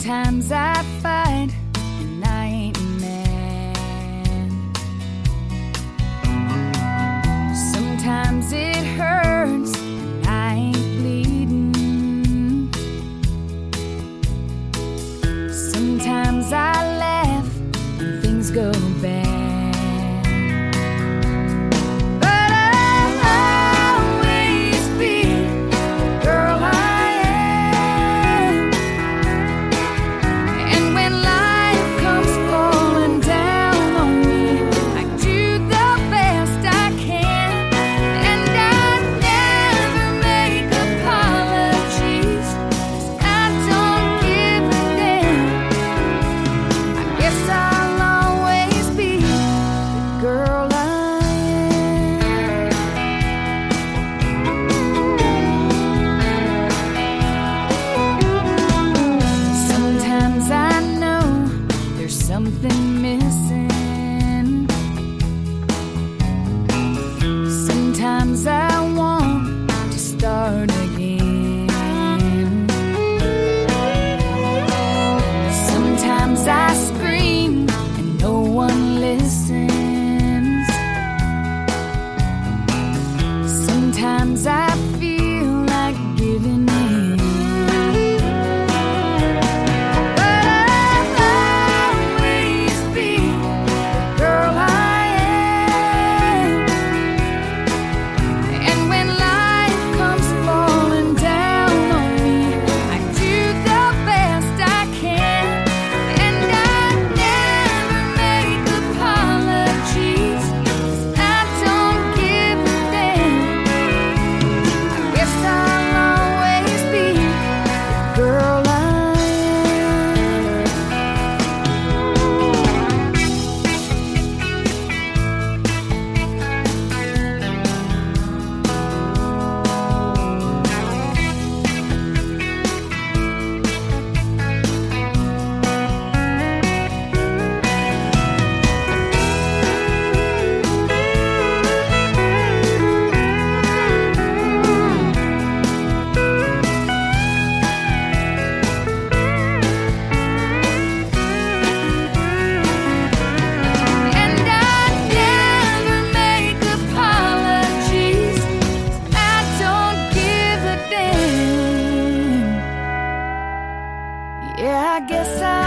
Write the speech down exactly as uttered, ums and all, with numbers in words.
Sometimes I fight and I ain't mad. Sometimes it hurts and I ain't bleeding. Sometimes I laugh and things go bad. Something missing. Sometimes I want to start again. Sometimes I scream and no one listens. Sometimes I feel like giving in. Yeah, I guess I